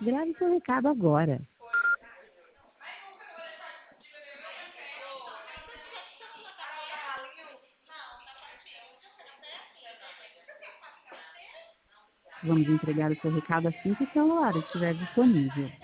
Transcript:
Grave seu recado agora. Vamos entregar o seu recado assim que o celular estiver disponível.